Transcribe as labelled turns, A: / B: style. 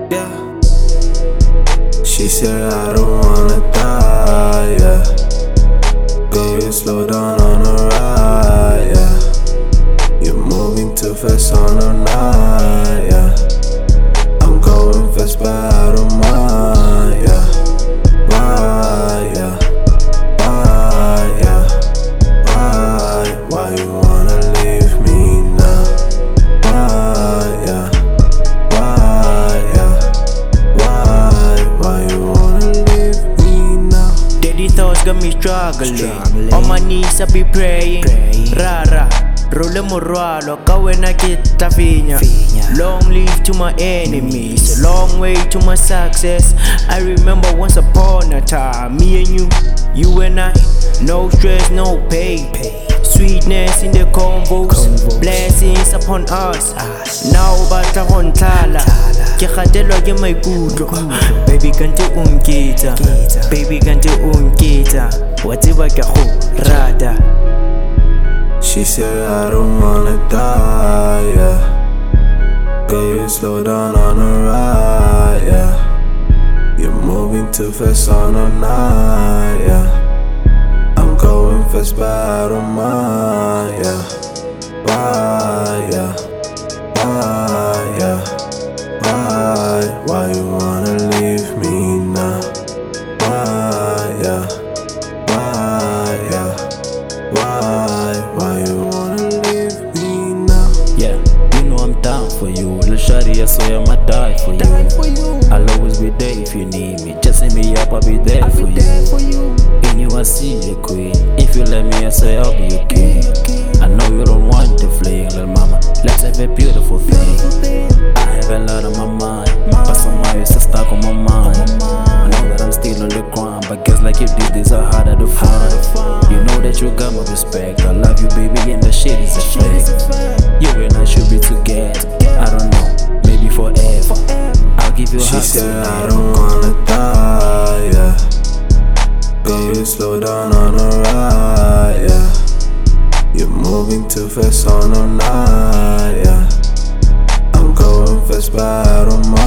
A: Yeah. She said I don't wanna die, yeah. Baby, slow down on the ride, yeah. You're moving too fast on the night, yeah. I'm going fast but I don't mind, yeah. Why, yeah. Why, yeah. Why you wanna leave me now? Why, yeah. Why you wanna leave me now?
B: Daily thoughts got me struggling. On my knees I be praying. Rara, roll moralo, ka wena ke tla fenya. Long live to my enemies, long way to my success. I remember once upon a time, me and you and I, no stress, no pain. Sweetness in the convos, blessings upon us. Now batla go ntlala, ke gatelwa ke maikutlo. Baby kante unketsa, baby kante unketsa, wa tseba ke go rata.
A: She said I don't wanna die, yeah. Baby, slow down on the ride, yeah. You're moving too fast on the night, yeah. I'm going fast but I don't mind, yeah. Why, yeah. Why, yeah. Why you wanna leave me now? Why, yeah. Why, yeah. Why you wanna leave me now?
C: Yeah, you know I'm down for you. Lil' shawty, I swear I'ma die for you. I'll always be there if you need me. Just hit me up, I'll be there for you. And you, I see you queen. If you let me, I say I'll be your king. I know you don't want the fling, little mama. Let's have a beautiful thing. I have a lot on my mind, but somehow it's stuck on my mind. I know that I'm still on the grind, but guess like you these days are harder to find. You know that you got my respect. I love you, baby, and the shit is a fact. You and I should be together. I don't know, maybe forever. I'll give you a
A: She
C: hug
A: said
C: tonight.
A: I don't wanna die, yeah. Baby, slow down on the ride, yeah. You're moving too fast on the night, yeah. I'm going fast but I don't mind.